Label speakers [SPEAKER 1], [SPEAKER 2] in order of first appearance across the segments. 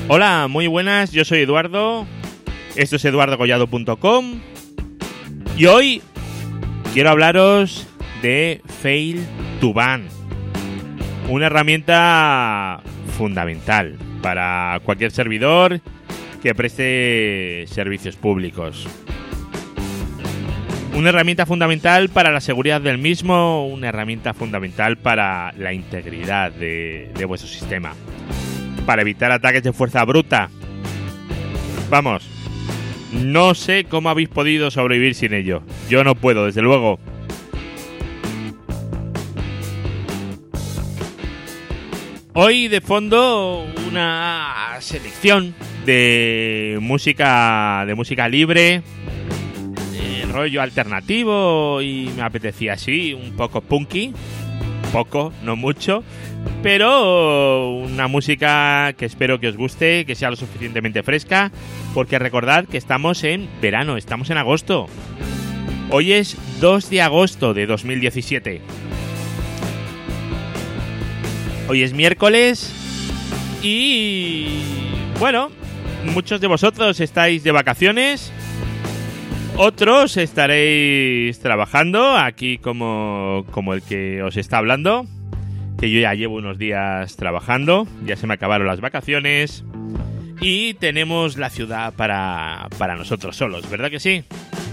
[SPEAKER 1] Hola, muy buenas, yo soy Eduardo, esto es eduardogollado.com y hoy quiero hablaros de Fail2Ban, una herramienta fundamental para cualquier servidor que preste servicios públicos. Una herramienta fundamental para la seguridad del mismo, una herramienta fundamental para la integridad de vuestro sistema, para evitar ataques de fuerza bruta. Vamos, no sé cómo habéis podido sobrevivir sin ello. Yo no puedo, desde luego. Hoy de fondo una selección de música libre, rollo alternativo, y me apetecía así, un poco punky, poco, no mucho, pero una música que espero que os guste, que sea lo suficientemente fresca, porque recordad que estamos en verano, estamos en agosto. Hoy es 2 de agosto de 2017. Hoy es miércoles y, bueno, muchos de vosotros estáis de vacaciones, otros estaréis trabajando, aquí como el que os está hablando, que yo ya llevo unos días trabajando, ya se me acabaron las vacaciones y tenemos la ciudad para nosotros solos, ¿verdad que sí?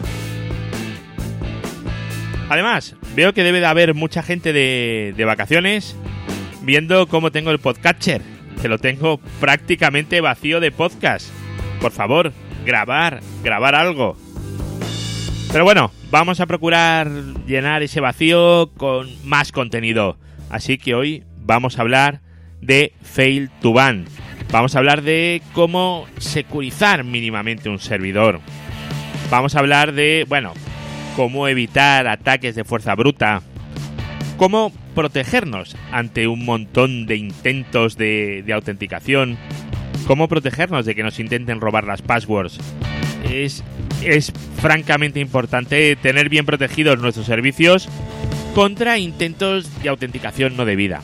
[SPEAKER 1] Además, veo que debe de haber mucha gente de vacaciones viendo cómo tengo el podcatcher, que lo tengo prácticamente vacío de podcast. Por favor, grabar algo. Pero bueno, vamos a procurar llenar ese vacío con más contenido. Así que hoy vamos a hablar de Fail2Ban. Vamos a hablar de cómo securizar mínimamente un servidor. Vamos a hablar de, cómo evitar ataques de fuerza bruta. Cómo protegernos ante un montón de intentos de autenticación. Cómo protegernos de que nos intenten robar las passwords. Es francamente importante tener bien protegidos nuestros servicios contra intentos de autenticación no debida.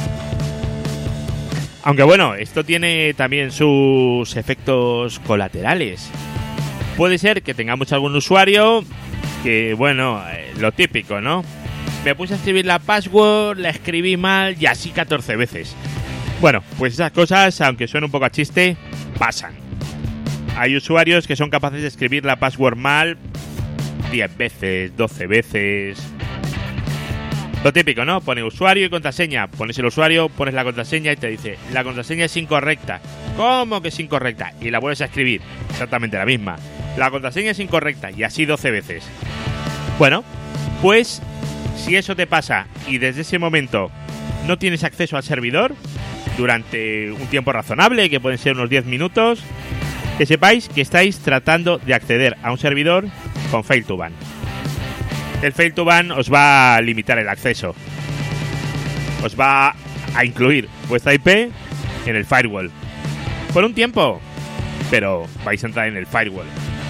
[SPEAKER 1] Aunque bueno, esto tiene también sus efectos colaterales. Puede ser que tengamos algún usuario que, lo típico, ¿no? Me puse a escribir la password, la escribí mal y así 14 veces. Bueno, pues esas cosas, aunque suene un poco a chiste, pasan. Hay usuarios que son capaces de escribir la password mal 10 veces, 12 veces. Lo típico, ¿no? Pone usuario y contraseña. Pones el usuario, pones la contraseña y te dice: la contraseña es incorrecta. ¿Cómo que es incorrecta? Y la vuelves a escribir. Exactamente la misma. La contraseña es incorrecta. Y así 12 veces. Bueno, pues si eso te pasa y desde ese momento no tienes acceso al servidor durante un tiempo razonable, que pueden ser unos 10 minutos, que sepáis que estáis tratando de acceder a un servidor con Fail2Ban. El Fail2Ban os va a limitar el acceso. Os va a incluir vuestra IP en el firewall. Por un tiempo, pero vais a entrar en el firewall.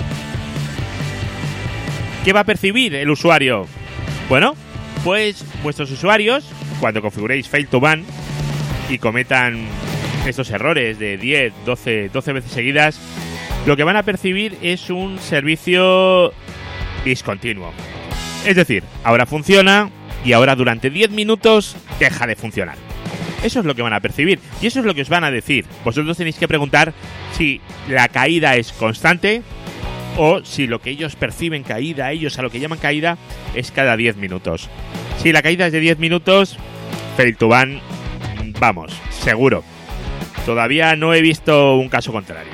[SPEAKER 1] ¿Qué va a percibir el usuario? Bueno, pues vuestros usuarios, cuando configuréis Fail2Ban y cometan estos errores de 10, 12 veces seguidas, lo que van a percibir es un servicio discontinuo. Es decir, ahora funciona y ahora durante 10 minutos deja de funcionar. Eso es lo que van a percibir y eso es lo que os van a decir. Vosotros tenéis que preguntar si la caída es constante o si lo que ellos perciben caída, ellos a lo que llaman caída, es cada 10 minutos. Si la caída es de 10 minutos, Fail2Ban, vamos, seguro. Todavía no he visto un caso contrario.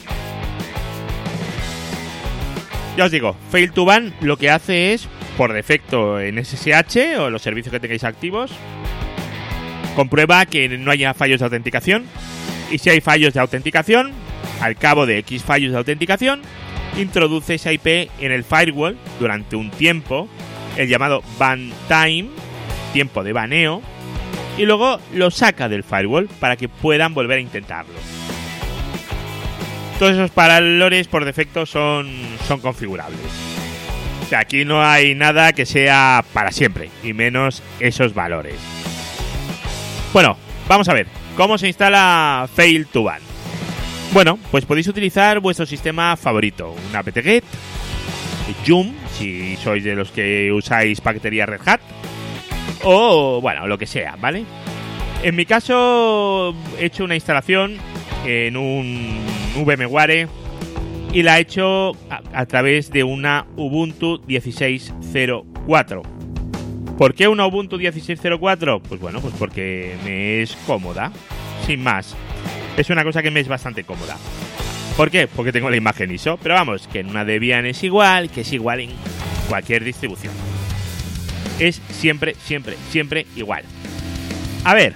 [SPEAKER 1] Ya os digo, Fail2Ban lo que hace es, por defecto en SSH o los servicios que tengáis activos, comprueba que no haya fallos de autenticación, y si hay fallos de autenticación, al cabo de X fallos de autenticación, introduce esa IP en el firewall durante un tiempo, el llamado ban time, tiempo de baneo, y luego lo saca del firewall para que puedan volver a intentarlo. Todos esos valores por defecto son configurables. O sea, aquí no hay nada que sea para siempre, y menos esos valores. Bueno, vamos a ver cómo se instala Fail2Ban. Bueno, pues podéis utilizar vuestro sistema favorito, un apt-get, Joom, si sois de los que usáis paquetería Red Hat, o bueno, lo que sea, ¿vale? En mi caso he hecho una instalación en un VMware y la he hecho a través de una Ubuntu 16.04. ¿Por qué una Ubuntu 16.04? Pues bueno, pues porque me es cómoda, sin más. Es una cosa que me es bastante cómoda. ¿Por qué? Porque tengo la imagen ISO. Pero vamos, que en una Debian es igual, que es igual en cualquier distribución. Es siempre igual. A ver,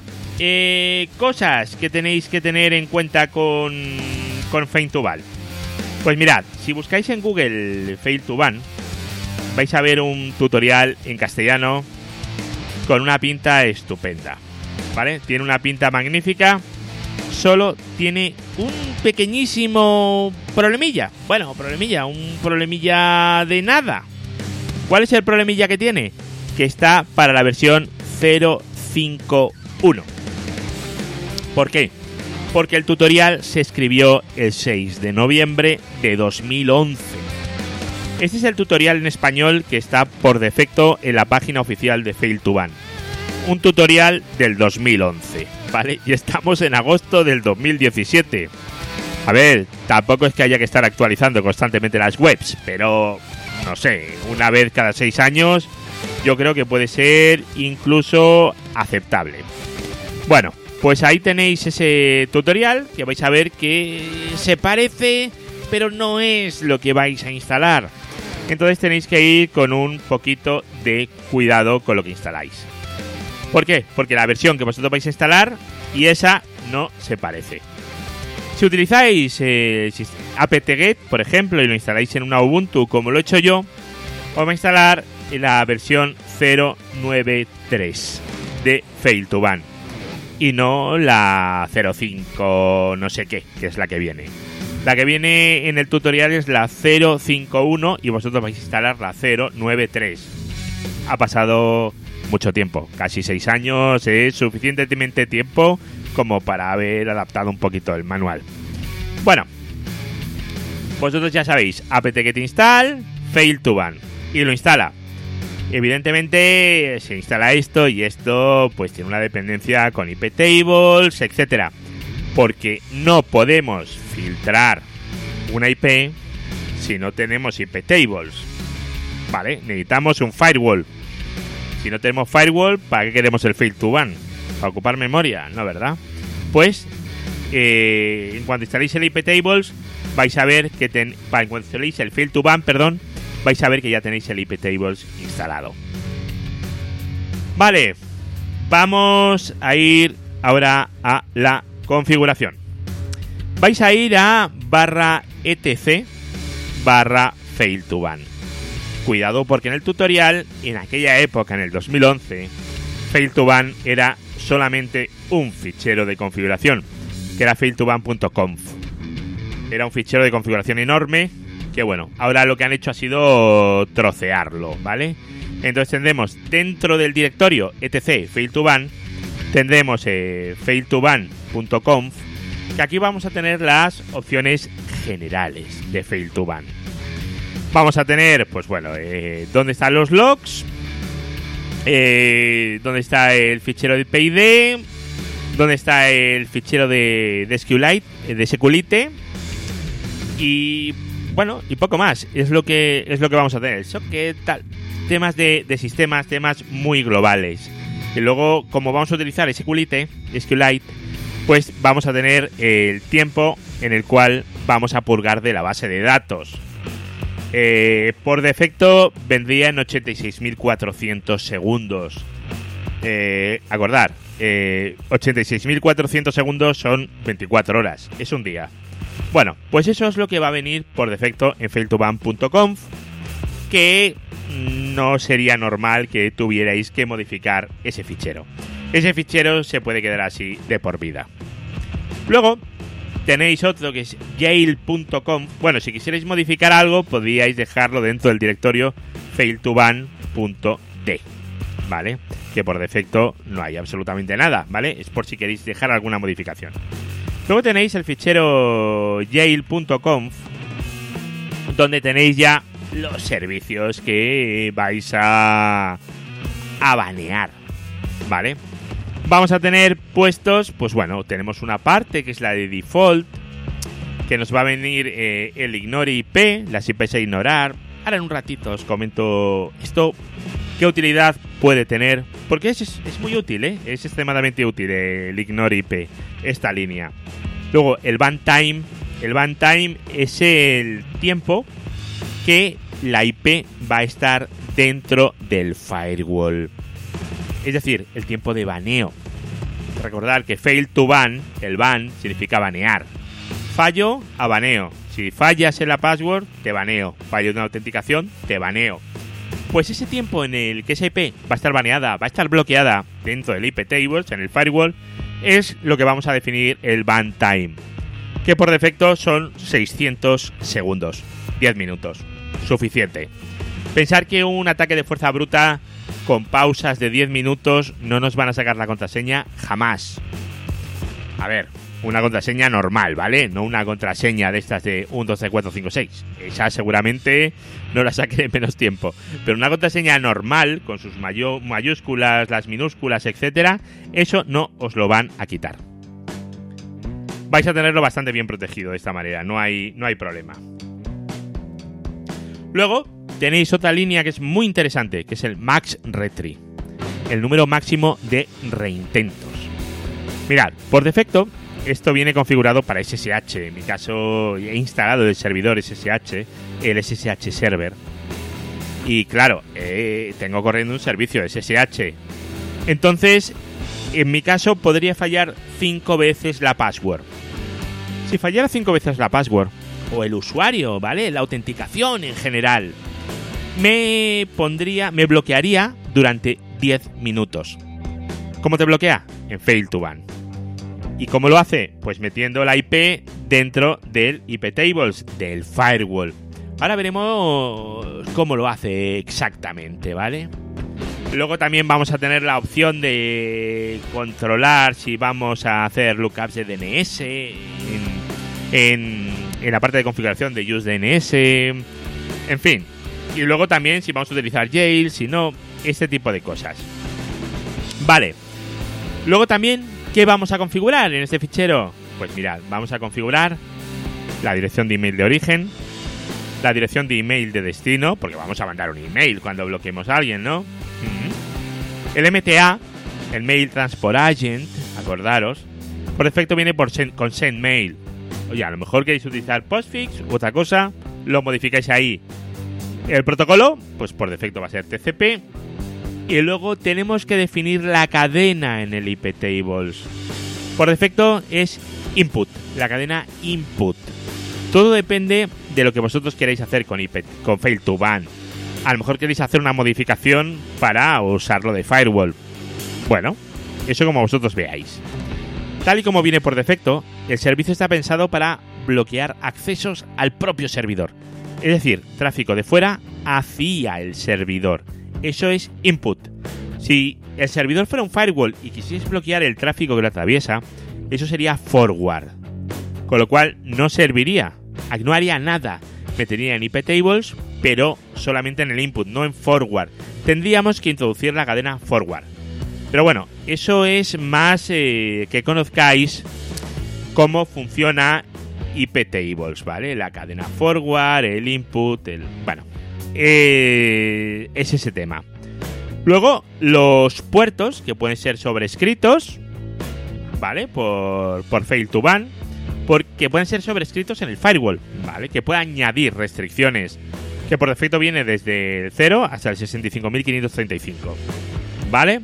[SPEAKER 1] cosas que tenéis que tener en cuenta con Fail2Ban. Pues mirad, si buscáis en Google Fail2Ban, vais a ver un tutorial en castellano con una pinta estupenda, ¿vale? Tiene una pinta magnífica, solo tiene un pequeñísimo problemilla. Bueno, un problemilla de nada. ¿Cuál es el problemilla que tiene? Que está para la versión 0.5.1. ¿Por qué? Porque el tutorial se escribió el 6 de noviembre de 2011. Este es el tutorial en español que está por defecto en la página oficial de Fail2Ban. Un tutorial del 2011, ¿vale? Y estamos en agosto del 2017. A ver, tampoco es que haya que estar actualizando constantemente las webs, pero no sé, una vez cada 6 años yo creo que puede ser incluso aceptable. Bueno, pues ahí tenéis ese tutorial que vais a ver que se parece, pero no es lo que vais a instalar. Entonces tenéis que ir con un poquito de cuidado con lo que instaláis. ¿Por qué? Porque la versión que vosotros vais a instalar y esa no se parece. Si utilizáis apt-get, por ejemplo, y lo instaláis en una Ubuntu como lo he hecho yo, os va a instalar la versión 0.9.3 de Fail2Ban y no la 0.5 no sé qué, que es la que viene. La que viene en el tutorial es la 0.5.1 y vosotros vais a instalar la 0.9.3. Ha pasado mucho tiempo, casi 6 años, es suficientemente tiempo como para haber adaptado un poquito el manual. Bueno, vosotros ya sabéis, apt-get install, Fail2Ban, y lo instala. Evidentemente se instala esto y esto pues tiene una dependencia con iptables, etcétera. Porque no podemos filtrar una IP si no tenemos iptables, ¿vale? Necesitamos un firewall. Si no tenemos firewall, ¿para qué queremos el Fail2Ban? ¿Para ocupar memoria? No, ¿verdad? Pues, en cuanto instaléis el iptables, vais a ver que cuando instaléis el Fail2Ban, perdón, vais a ver que ya tenéis el iptables instalado. Vale, vamos a ir ahora a la configuración. Vais a ir a /etc/Fail2Ban. Cuidado porque en el tutorial, en aquella época, en el 2011, Fail2Ban era solamente un fichero de configuración, que era fail2ban.conf. Era un fichero de configuración enorme, que bueno, ahora lo que han hecho ha sido trocearlo, ¿vale? Entonces tendremos dentro del directorio etc Fail2Ban, tendremos fail2ban.conf, que aquí vamos a tener las opciones generales de Fail2Ban. Vamos a tener, pues bueno, dónde están los logs, dónde está el fichero de PID, dónde está el fichero de SQLite, y bueno, y poco más. Es lo que vamos a tener. Socket, tal, temas de sistemas, temas muy globales. Y luego, como vamos a utilizar SQLite, pues vamos a tener el tiempo en el cual vamos a purgar de la base de datos. Por defecto vendría en 86.400 segundos. Acordar, 86.400 segundos son 24 horas, es un día. Bueno, pues eso es lo que va a venir por defecto en fail2ban.conf, que no sería normal que tuvierais que modificar ese fichero. Ese fichero se puede quedar así de por vida. Luego tenéis otro que es jail.conf. Bueno, si quisierais modificar algo, podríais dejarlo dentro del directorio fail2ban.d, ¿vale? Que por defecto no hay absolutamente nada, ¿vale? Es por si queréis dejar alguna modificación. Luego tenéis el fichero jail.conf, donde tenéis ya los servicios que vais a banear, ¿vale? Vamos a tener puestos, pues bueno, tenemos una parte que es la de default, que nos va a venir el ignore IP, las IPs a ignorar. Ahora en un ratito os comento esto, qué utilidad puede tener, porque es muy útil, es extremadamente útil el ignore IP, esta línea. Luego el ban time es el tiempo que la IP va a estar dentro del firewall, es decir, el tiempo de baneo. Recordad que fail to ban, el ban significa banear. Fallo a baneo. Si fallas en la password, te baneo. Fallo de una autenticación, te baneo. Pues ese tiempo en el que esa IP va a estar baneada, va a esestar bloqueada dentro del IP tables, en el firewall, es lo que vamos a definir el ban time, que por defecto son 600 segundos, 10 minutos. Suficiente. Pensar que un ataque de fuerza bruta con pausas de 10 minutos no nos van a sacar la contraseña jamás. A ver, una contraseña normal, ¿vale? No una contraseña de estas de 1, 2, 3, 4, 5, 6. Esa seguramente no la saque en menos tiempo. Pero una contraseña normal, con sus mayúsculas, las minúsculas, etcétera, eso no os lo van a quitar. Vais a tenerlo bastante bien protegido de esta manera, no hay problema. Luego tenéis otra línea que es muy interesante, que es el max retry, el número máximo de reintentos. Mirad, por defecto esto viene configurado para SSH. En mi caso he instalado el servidor SSH, el SSH server, y claro, tengo corriendo un servicio SSH. Entonces, en mi caso podría fallar 5 veces la password. Si fallara 5 veces la password, o el usuario, ¿vale? La autenticación en general, me bloquearía durante 10 minutos. ¿Cómo te bloquea? En fail to ban. ¿Y cómo lo hace? Pues metiendo la IP dentro del IP tables, del firewall. Ahora veremos cómo lo hace exactamente, ¿vale? Luego también vamos a tener la opción de controlar si vamos a hacer lookups de DNS en la parte de configuración de use DNS, en fin. Y luego también si vamos a utilizar jail, si no, este tipo de cosas. Vale. Luego también, ¿qué vamos a configurar en este fichero? Pues mirad, vamos a configurar la dirección de email de origen, la dirección de email de destino, porque vamos a mandar un email cuando bloqueemos a alguien, ¿no? El MTA, el Mail Transport Agent, acordaros, por defecto viene con SendMail. Oye, a lo mejor queréis utilizar Postfix u otra cosa, lo modificáis ahí. El protocolo, pues por defecto va a ser TCP. Y luego tenemos que definir la cadena en el IP tables. Por defecto es input, la cadena input. Todo depende de lo que vosotros queráis hacer con fail to ban. A lo mejor queréis hacer una modificación para usarlo de firewall. Bueno, eso como vosotros veáis. Tal y como viene por defecto, el servicio está pensado para bloquear accesos al propio servidor. Es decir, tráfico de fuera hacia el servidor. Eso es input. Si el servidor fuera un firewall y quisierais bloquear el tráfico que lo atraviesa, eso sería forward. Con lo cual no serviría, no haría nada. Metería en IP tables, pero solamente en el input, no en forward. Tendríamos que introducir la cadena forward. Pero bueno, eso es más que conozcáis cómo funciona IP tables, ¿vale? La cadena forward, el input, bueno, es ese tema. Luego, los puertos, que pueden ser sobrescritos, ¿vale? Por fail to ban, porque pueden ser sobrescritos en el firewall, ¿vale? Que puede añadir restricciones, que por defecto viene desde el 0 hasta el 65.535, ¿vale?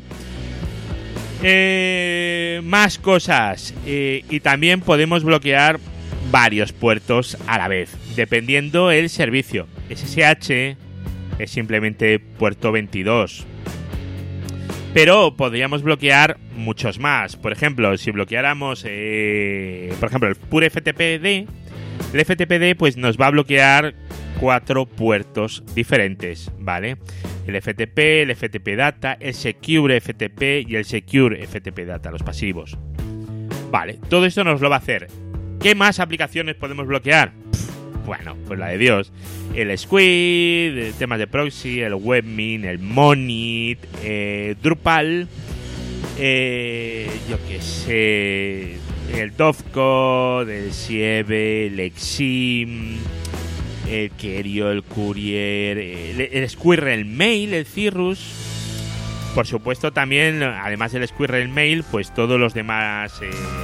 [SPEAKER 1] Más cosas, y también podemos bloquear varios puertos a la vez, dependiendo el servicio. SSH es simplemente puerto 22, pero podríamos bloquear muchos más. Por ejemplo, si bloqueáramos el pure FTPD, el FTPD pues nos va a bloquear 4 puertos diferentes, ¿vale? El FTP, el FTP Data, el Secure FTP y el Secure FTP Data, los pasivos. Vale, todo esto nos lo va a hacer. ¿Qué más aplicaciones podemos bloquear? Bueno, pues la de Dios. El Squid, temas de proxy, el Webmin, el Monit, Drupal, yo qué sé, el Dovecode, el Sieve, el Exim, el Kerio, el Courier, el Squirrel Mail, el Cirrus. Por supuesto también, además del Squirrel Mail, pues todos los demás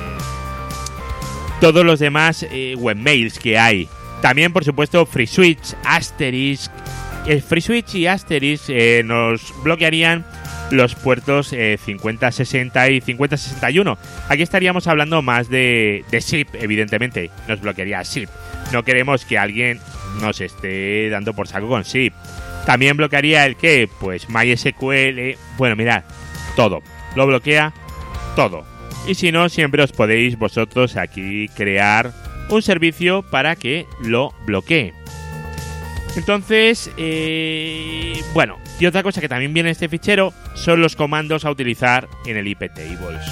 [SPEAKER 1] webmails que hay. También, por supuesto, FreeSwitch, Asterisk. El FreeSwitch y Asterisk nos bloquearían los puertos 5060 y 5061. Aquí estaríamos hablando más de SIP, evidentemente. Nos bloquearía SIP. No queremos que alguien nos esté dando por saco con SIP. También bloquearía el ¿qué? Pues MySQL. Bueno, mirad, todo. Lo bloquea todo. Y si no, siempre os podéis vosotros aquí crear un servicio para que lo bloquee. Entonces, bueno, y otra cosa que también viene en este fichero son los comandos a utilizar en el iptables.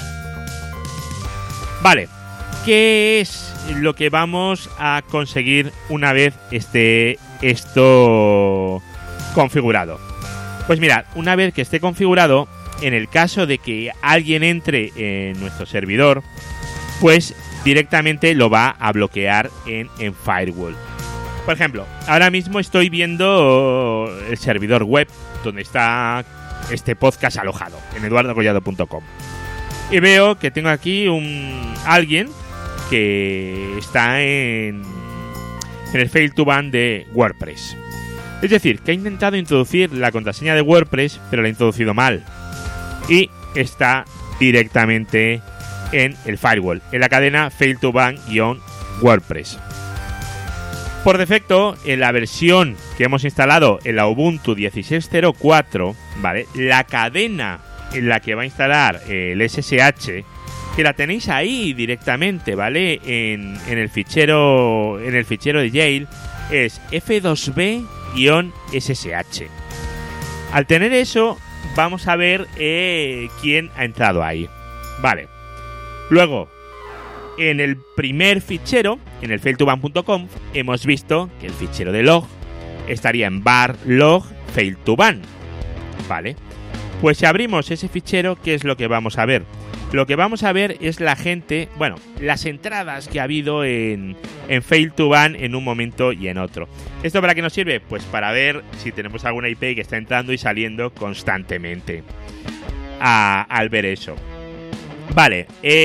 [SPEAKER 1] Vale, ¿qué es lo que vamos a conseguir una vez esté esto configurado? Pues mirad, una vez que esté configurado, en el caso de que alguien entre en nuestro servidor, pues directamente lo va a bloquear en Firewall. Por ejemplo, ahora mismo estoy viendo el servidor web donde está este podcast alojado, en eduardocollado.com. Y veo que tengo aquí alguien que está en el fail to ban de WordPress. Es decir, que ha intentado introducir la contraseña de WordPress, pero la ha introducido mal. Y está directamente en el firewall, en la cadena fail to ban-WordPress. Por defecto, en la versión que hemos instalado en la Ubuntu 16.04, ¿vale? La cadena en la que va a instalar el SSH, que la tenéis ahí directamente, ¿vale? En el fichero de Yale, es f2b-ssh. Al tener eso, vamos a ver quién ha entrado ahí. Vale. Luego, en el primer fichero, en el failtoban.com, hemos visto que el fichero de log estaría en var log failtoban. Vale. Pues si abrimos ese fichero, ¿qué es lo que vamos a ver? Lo que vamos a ver es la gente, bueno, las entradas que ha habido en failtoban en un momento y en otro. ¿Esto para qué nos sirve? Pues para ver si tenemos alguna IP que está entrando y saliendo constantemente. Al ver eso. Vale,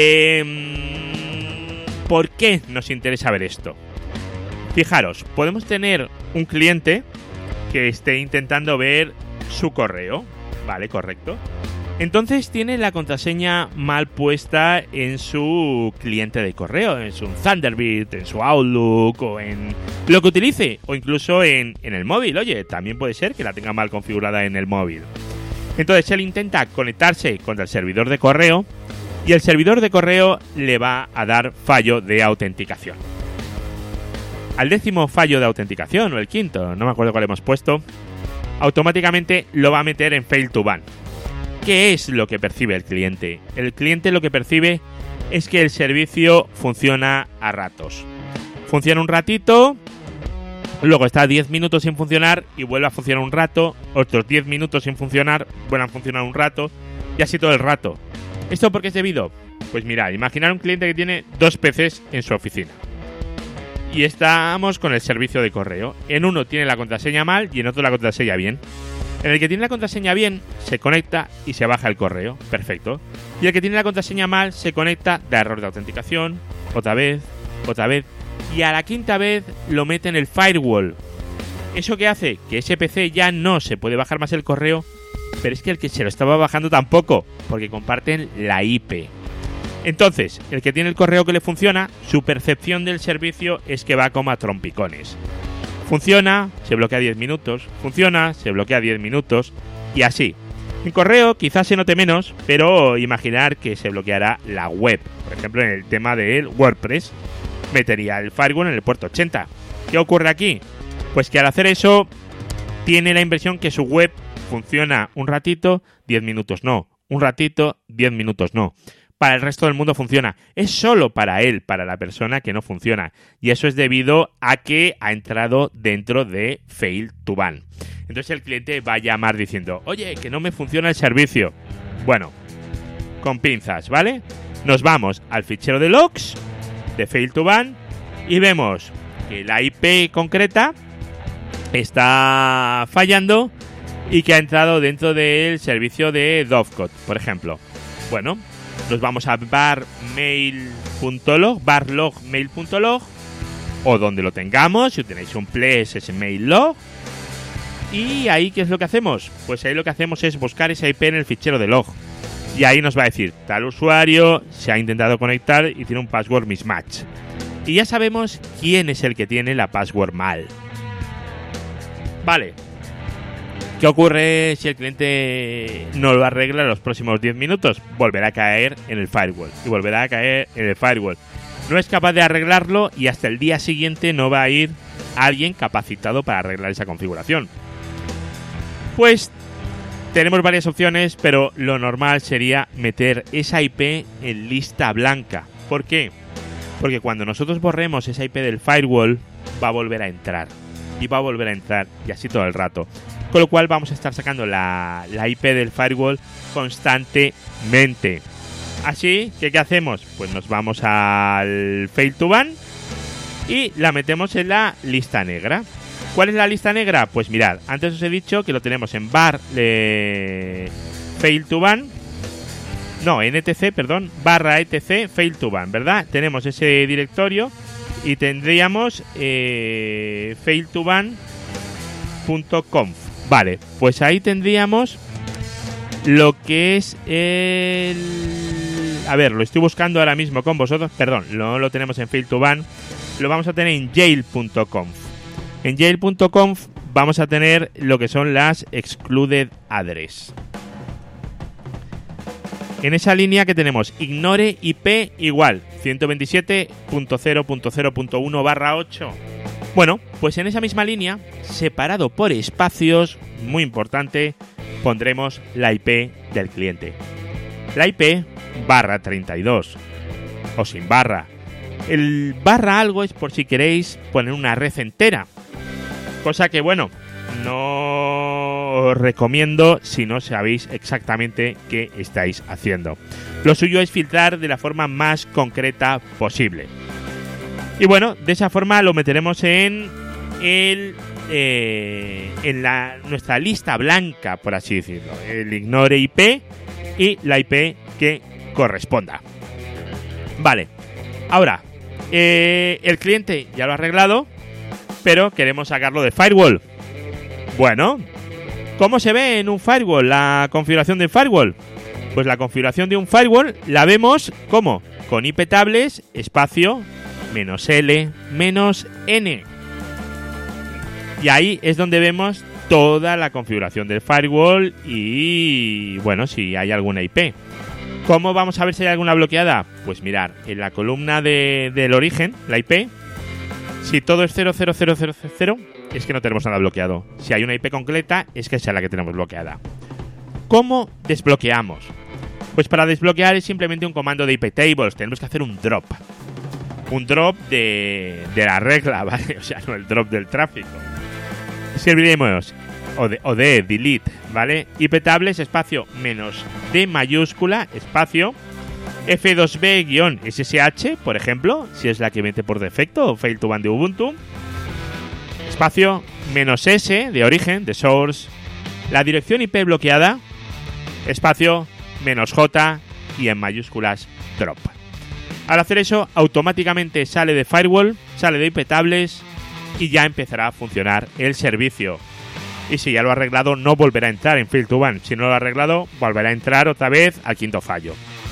[SPEAKER 1] ¿por qué nos interesa ver esto? Fijaros, podemos tener un cliente que esté intentando ver su correo, ¿vale? Correcto. Entonces tiene la contraseña mal puesta en su cliente de correo, en su Thunderbird, en su Outlook o en lo que utilice, o incluso en el móvil. Oye, también puede ser que la tenga mal configurada en el móvil. Entonces él intenta conectarse contra el servidor de correo y el servidor de correo le va a dar fallo de autenticación. Al 10º fallo de autenticación, o el 5º, no me acuerdo cuál hemos puesto, automáticamente lo va a meter en fail to ban. ¿Qué es lo que percibe el cliente? El cliente lo que percibe es que el servicio funciona a ratos. Funciona un ratito, luego está 10 minutos sin funcionar y vuelve a funcionar un rato, otros 10 minutos sin funcionar, vuelve a funcionar un rato y así todo el rato. ¿Esto por qué es debido? Pues mirad, imaginar un cliente que tiene 2 PCs en su oficina. Y estamos con el servicio de correo. En uno tiene la contraseña mal y en otro la contraseña bien. En el que tiene la contraseña bien, se conecta y se baja el correo. Perfecto. Y el que tiene la contraseña mal, se conecta, da error de autenticación, otra vez, y a la 5ª vez lo mete en el firewall. ¿Eso qué hace? Que ese PC ya no se puede bajar más el correo, pero es que el que se lo estaba bajando tampoco, porque comparten la IP. Entonces, el que tiene el correo que le funciona, su percepción del servicio es que va como a trompicones. Funciona, se bloquea 10 minutos, funciona, se bloquea 10 minutos, y así. En correo quizás se note menos, pero imaginar que se bloqueará la web. Por ejemplo, en el tema del WordPress, metería el firewall en el puerto 80. ¿Qué ocurre aquí? Pues que al hacer eso, tiene la impresión que su web funciona un ratito, 10 minutos no. Un ratito, 10 minutos no. para el resto del mundo funciona. Es solo para él, para la persona que no funciona. Y eso es debido a que ha entrado dentro de Fail to Ban. Entonces el cliente va a llamar diciendo, oye, que no me funciona el servicio. Bueno, con pinzas, ¿vale? Nos vamos al fichero de logs de Fail to Ban y vemos que la IP concreta está fallando y que ha entrado dentro del servicio de Dovecot, por ejemplo. Bueno, nos vamos a barlog.mail.log o donde lo tengamos. Si tenéis un Plex, es mail log. Y ahí, ¿qué es lo que hacemos? Pues ahí lo que hacemos es buscar esa IP en el fichero de log. Y ahí nos va a decir, tal usuario se ha intentado conectar y tiene un password mismatch. Y ya sabemos quién es el que tiene la password mal. Vale. ¿Qué ocurre si el cliente no lo arregla en los próximos 10 minutos? Volverá a caer en el firewall. Y volverá a caer en el firewall. No es capaz de arreglarlo y hasta el día siguiente no va a ir alguien capacitado para arreglar esa configuración. Pues tenemos varias opciones, pero lo normal sería meter esa IP en lista blanca. ¿Por qué? Porque cuando nosotros borremos esa IP del firewall, va a volver a entrar. Y va a volver a entrar, y así todo el rato. Con lo cual vamos a estar sacando la IP del firewall constantemente. Así que, ¿qué hacemos? Pues nos vamos al Fail to Ban y la metemos en la lista negra. ¿Cuál es la lista negra? Pues mirad, antes os he dicho que lo tenemos en bar Fail to Ban. No, en etc, perdón, /etc Fail to Ban, ¿verdad? Tenemos ese directorio y tendríamos failtoban.conf. Vale, pues ahí tendríamos lo que es el... A ver, lo estoy buscando ahora mismo con vosotros. Perdón, no lo tenemos en Fail to Ban. Lo vamos a tener en jail.conf. En jail.conf vamos a tener lo que son las excluded address. En esa línea que tenemos ignore IP igual 127.0.0.1/8. Bueno, pues en esa misma línea, separado por espacios, muy importante, pondremos la IP del cliente. La IP /32 o sin barra. El barra algo es por si queréis poner una red entera. Cosa que, bueno, no os recomiendo si no sabéis exactamente qué estáis haciendo. Lo suyo es filtrar de la forma más concreta posible. Y bueno, de esa forma lo meteremos en nuestra lista blanca, por así decirlo. El ignore IP y la IP que corresponda. Vale, ahora, el cliente ya lo ha arreglado, pero queremos sacarlo de firewall. Bueno, ¿cómo se ve en un firewall la configuración del firewall? Pues la configuración de un firewall la vemos ¿cómo? Con IP tables, espacio, -L, -N. Y ahí es donde vemos toda la configuración del firewall y, bueno, si hay alguna IP. ¿Cómo vamos a ver si hay alguna bloqueada? Pues mirar, en la columna del origen, la IP, si todo es 00000, es que no tenemos nada bloqueado. Si hay una IP concreta, es que esa es la que tenemos bloqueada. ¿Cómo desbloqueamos? Pues para desbloquear es simplemente un comando de IP tables. Tenemos que hacer un drop. Un drop de la regla, ¿vale? O sea, no el drop del tráfico. Serviremos o de delete, ¿vale? IP tables, espacio, -D mayúscula, espacio, F2B-SSH, por ejemplo, si es la que mete por defecto, o Fail to Ban de Ubuntu, espacio, -S de origen, de source, la dirección IP bloqueada, espacio, -J y en mayúsculas drop. Al hacer eso, automáticamente sale de firewall, sale de IP tables y ya empezará a funcionar el servicio. Y si ya lo ha arreglado, no volverá a entrar en Fail to Ban. Si no lo ha arreglado, volverá a entrar otra vez al quinto fallo.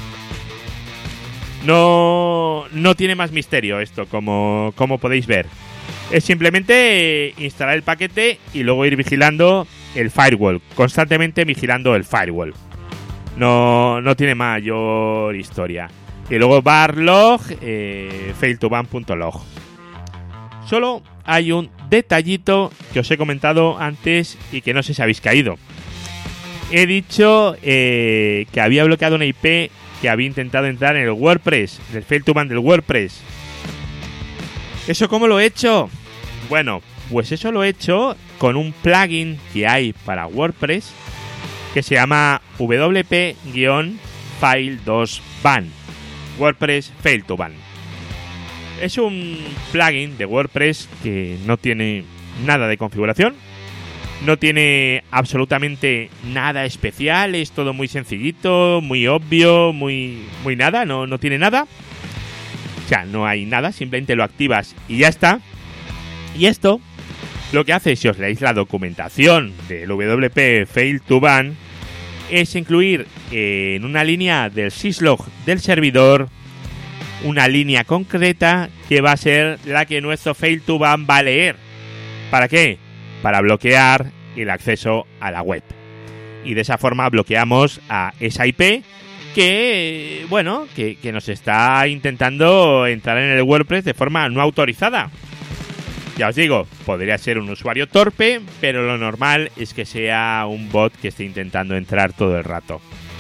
[SPEAKER 1] No tiene más misterio esto, como podéis ver. Es simplemente instalar el paquete y luego ir vigilando el firewall, constantemente vigilando el firewall. No tiene mayor historia. Y luego barlog failtoban.log. Solo hay un detallito que os he comentado antes y que no sé si habéis caído. He dicho que había bloqueado una IP que había intentado entrar en el WordPress, del Fail2Ban del WordPress. ¿Eso cómo lo he hecho? Bueno, pues eso lo he hecho con un plugin que hay para WordPress que se llama WP-Fail2Ban. WordPress Fail2Ban. Es un plugin de WordPress que no tiene nada de configuración, no tiene absolutamente nada especial, es todo muy sencillito, muy obvio, muy nada, no tiene nada. O sea, no hay nada, simplemente lo activas y ya está. Y esto lo que hace, si os leéis la documentación del WP Fail2Ban, es incluir en una línea del syslog del servidor una línea concreta que va a ser la que nuestro Fail2Ban va a leer. ¿Para qué? Para bloquear el acceso a la web. Y de esa forma bloqueamos a esa IP que, bueno, que nos está intentando entrar en el WordPress de forma no autorizada. Ya os digo, podría ser un usuario torpe, pero lo normal es que sea un bot que esté intentando entrar todo el rato.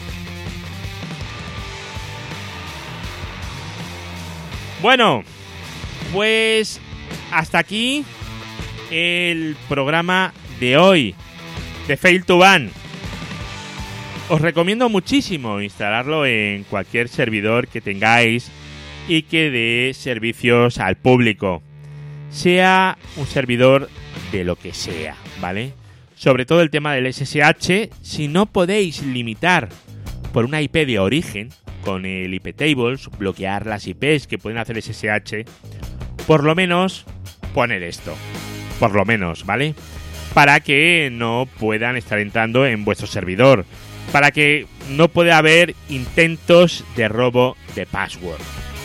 [SPEAKER 1] Bueno, pues hasta aquí el programa de hoy de Fail2Ban. Os recomiendo muchísimo instalarlo en cualquier servidor que tengáis y que dé servicios al público. Sea un servidor de lo que sea, ¿vale? Sobre todo el tema del SSH, si no podéis limitar por una IP de origen con el IP tables, bloquear las IPs que pueden hacer SSH, por lo menos poner esto, por lo menos, ¿vale? Para que no puedan estar entrando en vuestro servidor, para que no pueda haber intentos de robo de password.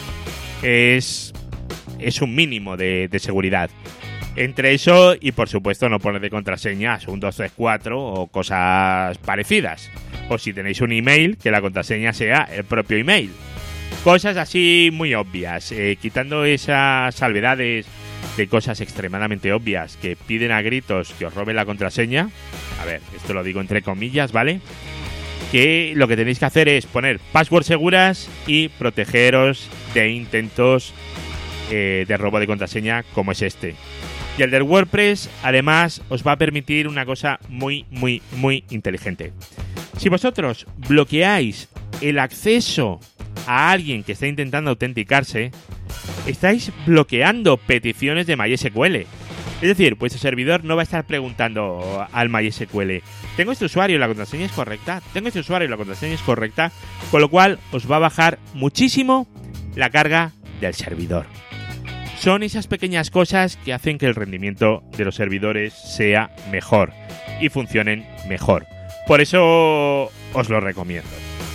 [SPEAKER 1] Es un mínimo de seguridad. Entre eso y, por supuesto, no poner de contraseñas 1, 2, 3, 4 o cosas parecidas. O si tenéis un email, que la contraseña sea el propio email. Cosas así muy obvias. Quitando esas salvedades de cosas extremadamente obvias que piden a gritos que os roben la contraseña. A ver, esto lo digo entre comillas, ¿vale? Que lo que tenéis que hacer es poner passwords seguras y protegeros de intentos de robo de contraseña como es este. Y el del WordPress, además, os va a permitir una cosa muy inteligente. Si vosotros bloqueáis el acceso a alguien que está intentando autenticarse, estáis bloqueando peticiones de MySQL. Es decir, vuestro servidor no va a estar preguntando al MySQL: ¿tengo este usuario y la contraseña es correcta? ¿Tengo este usuario y la contraseña es correcta? Con lo cual os va a bajar muchísimo la carga del servidor. Son esas pequeñas cosas que hacen que el rendimiento de los servidores sea mejor y funcionen mejor. Por eso os lo recomiendo.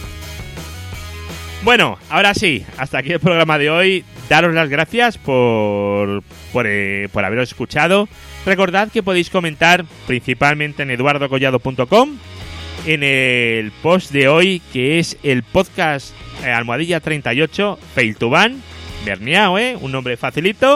[SPEAKER 1] Bueno, ahora sí, hasta aquí el programa de hoy. Daros las gracias por haberos escuchado. Recordad que podéis comentar principalmente en eduardocollado.com, en el post de hoy, que es el podcast almohadilla 38 Fail2Ban. Berniao, un nombre facilito.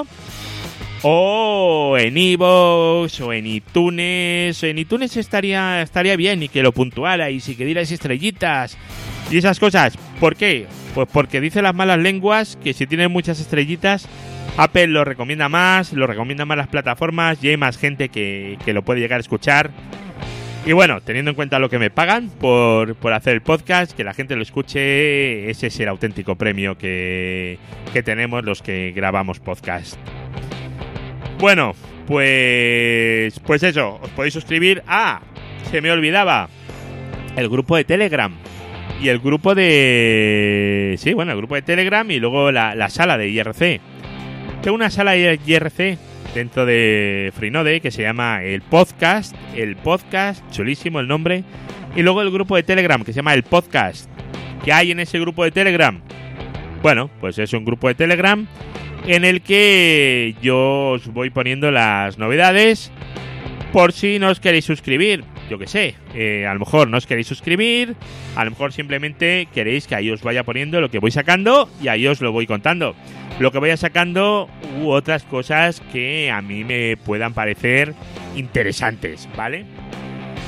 [SPEAKER 1] O en iVoox o en iTunes. En iTunes estaría bien y que lo puntuarais y que dierais estrellitas y esas cosas. ¿Por qué? Pues porque dice las malas lenguas que si tienen muchas estrellitas, Apple lo recomienda más las plataformas y hay más gente que lo puede llegar a escuchar. Y bueno, teniendo en cuenta lo que me pagan por hacer el podcast, que la gente lo escuche, ese es el auténtico premio que tenemos los que grabamos podcast. Bueno, pues eso, os podéis suscribir a, se me olvidaba, el grupo de Telegram y el grupo de... Sí, bueno, el grupo de Telegram y luego la sala de IRC. Tengo una sala de IRC dentro de Freenode que se llama el podcast, chulísimo el nombre, y luego el grupo de Telegram que se llama el podcast. ¿Qué hay en ese grupo de Telegram? Bueno, pues es un grupo de Telegram en el que yo os voy poniendo las novedades por si no os queréis suscribir. Yo qué sé, a lo mejor no os queréis suscribir, a lo mejor simplemente queréis que ahí os vaya poniendo lo que voy sacando y ahí os lo voy contando. Lo que vaya sacando u otras cosas que a mí me puedan parecer interesantes, ¿vale?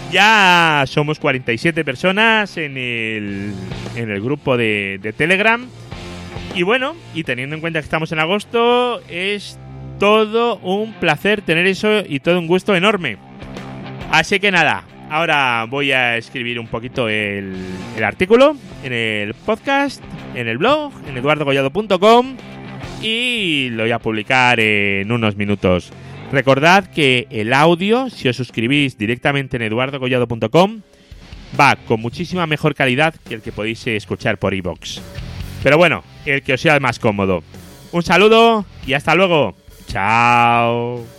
[SPEAKER 1] Ya somos 47 personas en el grupo de Telegram. Y bueno, y teniendo en cuenta que estamos en agosto, es todo un placer tener eso y todo un gusto enorme. Así que nada, ahora voy a escribir un poquito el artículo en el podcast, en el blog, en eduardogollado.com, y lo voy a publicar en unos minutos. Recordad que el audio, si os suscribís directamente en eduardogollado.com, va con muchísima mejor calidad que el que podéis escuchar por iVoox. Pero bueno, el que os sea más cómodo. Un saludo y hasta luego. Chao.